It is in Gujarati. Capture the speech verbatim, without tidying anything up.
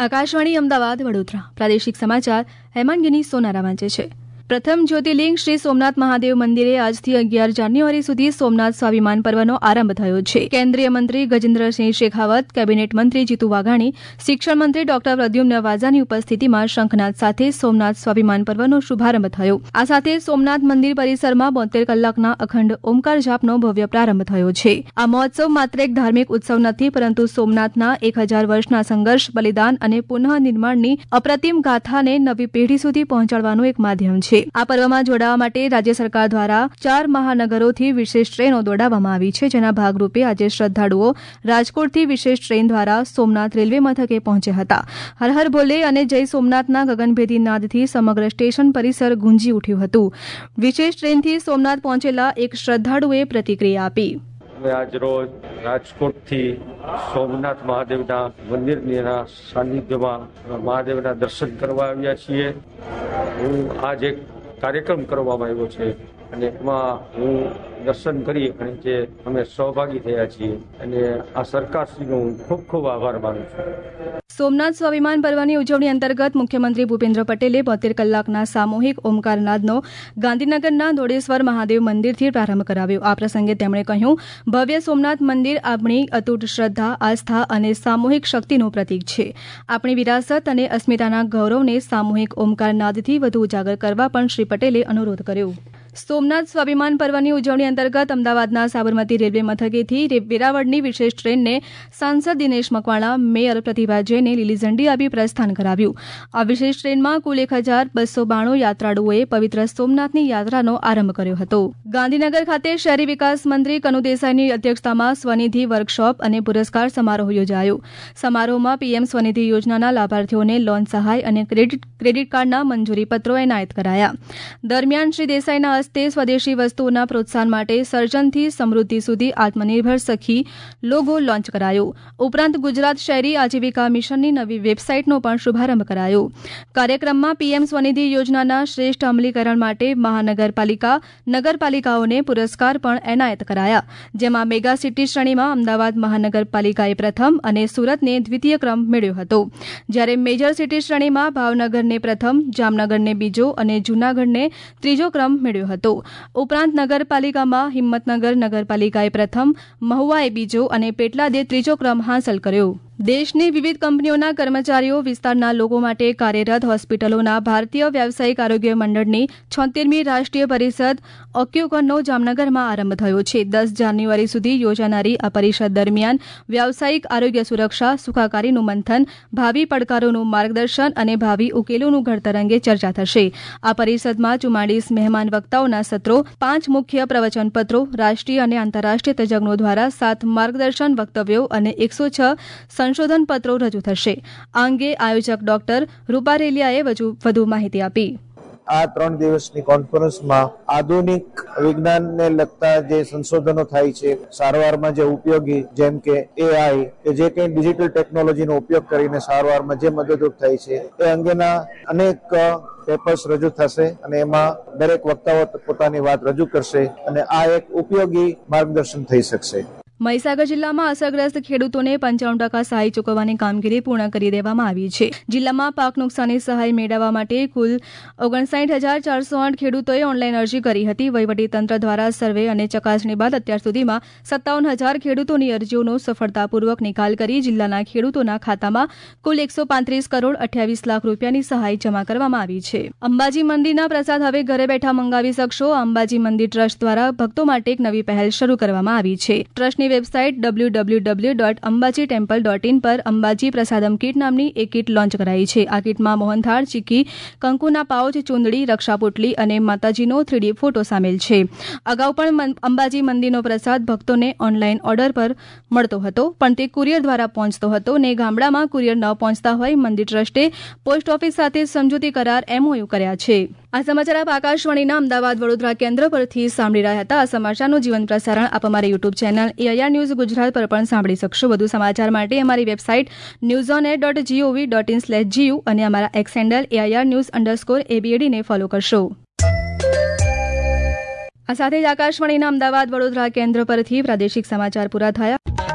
આકાશવાણી અમદાવાદ વડોદરા પ્રાદેશિક સમાચાર હેમાંગીની સોનારા વાંચે છે. પ્રથમ જ્યોતિર્લિંગ શ્રી સોમનાથ મહાદેવ મંદિરે આજથી અગિયાર જાન્યુઆરી સુધી સોમનાથ સ્વાભિમાન પર્વનો આરંભ થયો છે. કેન્દ્રીય મંત્રી ગજેન્દ્રસિંહ શેખાવત, કેબિનેટ મંત્રી જીતુ વાઘાણી, શિક્ષણ મંત્રી ડોક્ટર પ્રદ્યુમ્ન વાઝાની ઉપસ્થિતિમાં શંખનાદ સાથે સોમનાથ સ્વાભિમાન પર્વનો શુભારંભ થયો. આ સાથે સોમનાથ મંદિર પરિસરમાં બોતેર કલાકના અખંડ ઓમકાર જાપનો ભવ્ય પ્રારંભ થયો છે. આ મહોત્સવ માત્ર એક ધાર્મિક ઉત્સવ નથી, પરંતુ સોમનાથના એક હજાર વર્ષના સંઘર્ષ, બલિદાન અને પુનઃનિર્માણની અપ્રતિમ ગાથાને નવી પેઢી સુધી પહોંચાડવાનું એક માધ્યમ છે. આ પર્વમાં જોડાવા માટે રાજ્ય સરકાર દ્વારા ચાર મહાનગરોથી વિશેષ ટ્રેનો દોડાવવામાં આવી છે, જેના ભાગરૂપે આજે શ્રદ્ધાળુઓ રાજકોટથી વિશેષ ટ્રેન દ્વારા સોમનાથ રેલવે મથકે પહોંચ્યા હતા. હર હર ભોલે અને જય સોમનાથના ગગનભેદી નાદથી સમગ્ર સ્ટેશન પરિસર ગુંજી ઉઠ્યું હતું. વિશેષ ટ્રેનથી સોમનાથ પહોંચેલા એક શ્રદ્ધાળુએ પ્રતિક્રિયા આપી. આજ રોજ રાજકોટથી સોમનાથ મહાદેવના મંદિરના સાનિધ્યમાં મહાદેવના દર્શન કરવા આવ્યા છીએ. હું આજ એક કાર્યક્રમ કરવામાં આવ્યો છે અને એમાં હું દર્શન કરી અને જે અમે સહભાગી થયા છીએ અને આ સરકારશ્રીનો હું ખૂબ ખૂબ આભાર માનું છું. સોમનાથ સ્વાભિમાન પર્વની ઉજવણી અંતર્ગત મુખ્યમંત્રી ભૂપેન્દ્ર પટેલે બોતેર કલાકના સામૂહિક ઓમકારનાદનો ગાંધીનગરના દોડેશ્વર મહાદેવ મંદિરથી પ્રારંભ કરાવ્યો. આ પ્રસંગે તેમણે કહ્યું, ભવ્ય સોમનાથ મંદિર આપણી અતૂટ શ્રદ્ધા, આસ્થા અને સામૂહિક શક્તિનું પ્રતીક છે. આપણી વિરાસત અને અસ્મિતાના ગૌરવને સામૂહિક ઓમકારનાદથી વધુ ઉજાગર કરવા પણ શ્રી પટેલે અનુરોધ કર્યો. સોમનાથ સ્વાભિમાન પર્વની ઉજવણી અંતર્ગત અમદાવાદના સાબરમતી રેલવે મથકેથી વેરાવળની વિશેષ ટ્રેનને સાંસદ દિનેશ મકવાણા, મેયર પ્રતિભા જૈને લીલી ઝંડી આપી પ્રસ્થાન કરાવ્યું. આ વિશેષ ટ્રેનમાં કુલ એક હજાર બસો બાણું યાત્રાળુઓએ પવિત્ર સોમનાથની યાત્રાનો આરંભ કર્યો હતો. ગાંધીનગર ખાતે શહેરી વિકાસ મંત્રી કનુ દેસાઈની અધ્યક્ષતામાં સ્વનિધિ વર્કશોપ અને પુરસ્કાર સમારોહ યોજાયો. સમારોહમાં પીએમ સ્વનિધિ યોજનાના લાભાર્થીઓને લોન સહાય અને ક્રેડિટ ક્રેડિટ કાર્ડના મંજૂરી પત્રો એનાયત કરાયા. દરમિયાન શ્રી દેસાઈના હસ્તે સ્વદેશી વસ્તુઓના પ્રોત્સાહન માટે સર્જનથી સમૃદ્ધિ સુધી આત્મનિર્ભર સખી લોગો લોન્ચ કરાયો. ઉપરાંત ગુજરાત શહેરી આજીવિકા મિશનની નવી વેબસાઇટનો પણ શુભારંભ કરાયો. કાર્યક્રમમાં પીએમ સ્વનિધિ યોજનાના શ્રેષ્ઠ અમલીકરણ માટે મહાનગરપાલિકા, નગરપાલિકાઓને પુરસ્કાર પણ એનાયત કરાયા, જેમાં મેગા સિટી શ્રેણીમાં અમદાવાદ મહાનગરપાલિકાએ પ્રથમ અને સુરતને દ્વિતીય ક્રમ મેળવ્યો હતો. જ્યારે મેજર સિટી શ્રેણીમાં ભાવનગરને પ્રથમ, જામનગરને બીજો અને જૂનાગઢને ત્રીજો ક્રમ મેળવ્યો હતો. ઉપરાંત નગરપાલિકામાં હિંમતનગર નગરપાલિકાએ પ્રથમ, મહુવાએ બીજો અને પેટલાદે ત્રીજો ક્રમ હાંસલ કર્યો. દેશની વિવિધ કંપનીઓના કર્મચારીઓ, વિસ્તારના લોકો માટે કાર્યરત હોસ્પિટલોના ભારતીય વ્યાવસાયિક આરોગ્ય મંડળની છોતેરમી રાષ્ટ્રીય પરિષદ ઓક્યુકોનનો જામનગરમાં આરંભ થયો છે. દસ જાન્યુઆરી સુધી યોજાનારી આ પરિષદ દરમિયાન વ્યાવસાયિક આરોગ્ય સુરક્ષા, સુખાકારીનું મંથન, ભાવિ પડકારોનું માર્ગદર્શન અને ભાવિ ઉકેલોનું ઘડતર અંગે ચર્ચા થશે. આ પરિષદમાં ચુમ્માળીસ મહેમાન વક્તાઓના સત્રો, પાંચ મુખ્ય પ્રવચનપત્રો, રાષ્ટ્રીય અને આંતરરાષ્ટ્રીય તજજ્ઞો દ્વારા સાત માર્ગદર્શન વક્તવ્યો અને એકસો છ સંશોધન પત્રો રજૂ થશે. આ અંગે આયોજક ડોક્ટર રૂપા રેલિયાએ વધુ માહિતી આપી. આ ત્રણ દિવસની કોન્ફરન્સમાં આધુનિક વિજ્ઞાનને લગતા જે સંશોધનો થાય છે, સારવારમાં જે ઉપયોગી, જેમ કે એઆઈ કે જે કંઈ ડિજિટલ ટેકનોલોજીનો ઉપયોગ કરીને સારવારમાં જે મદદરૂપ થાય છે, એ અંગેના અનેક પેપર્સ રજૂ થશે અને એમાં દરેક વક્તાઓ પોતાની વાત રજૂ કરશે અને આ એક ઉપયોગી માર્ગદર્શન થઈ શકશે. મહીસાગર જિલ્લામાં અસરગ્રસ્ત ખેડૂતોને પંચાણું ટકા સહાય ચૂકવવાની કામગીરી પૂર્ણ કરી દેવામાં આવી છે. જિલ્લામાં પાક નુકસાની સહાય મેળવવા માટે કુલ ઓગણસાઠ હજાર ચારસો આઠ ખેડૂતોએ ઓનલાઈન અરજી કરી હતી. વહીવટીતંત્ર દ્વારા સર્વે અને ચકાસણી બાદ અત્યાર સુધીમાં સત્તાવન હજાર ખેડૂતોની અરજીઓનો સફળતાપૂર્વક નિકાલ કરી જિલ્લાના ખેડૂતોના ખાતામાં કુલ એકસો પાંત્રીસ કરોડ અઠ્યાવીસ લાખ રૂપિયાની સહાય જમા કરવામાં આવી છે. અંબાજી મંદિરના પ્રસાદ હવે ઘરે બેઠા મંગાવી શકશો. અંબાજી મંદિર ટ્રસ્ટ દ્વારા ભક્તો માટે એક નવી પહેલ શરૂ કરવામાં આવી છે. ટ્રસ્ટની website W W W dot Ambaji temple dot in પર અંબાજી પ્રસાદમ કીટ નામની એક કીટ લોન્ચ કરાઈ છે. આ કીટમાં મોહનથાળ, ચીકી, કંકુના પાઉચ, ચૂંદડી, રક્ષાપોટલી અને માતાજીનો થ્રીડી ફોટો સામેલ છે. અગાઉ પણ અંબાજી મંદિરનો પ્રસાદ ભક્તોને ઓનલાઈન ઓર્ડર પર મળતો હતો, પણ તે કુરિયર દ્વારા પહોંચતો હતો ને ગામડામાં કુરિયર ન પહોંચતા હોય મંદિર ટ્રસ્ટે પોસ્ટ ઓફિસ સાથે સમજૂતી કરાર એમઓયુ કર્યા છે. આ સમાચાર આપ આકાશવાણીના અમદાવાદ વડોદરા કેન્દ્ર પરથી સાંભળી રહ્યા હતા. આ સમાચારનું જીવંત પ્રસારણ આપ અમારી YouTube channel AIR news Gujarat પર પણ સાંભળી શકશો. વધુ સમાચાર માટે અમારી website news on air dot GOV dot in slash GU અને અમારા X handle AIR news underscore એબીએડીને ફોલો કરશો. આ સાથે જ આકાશવાણીના અમદાવાદ વડોદરા કેન્દ્ર પરથી પ્રાદેશિક સમાચાર પૂરા થયા.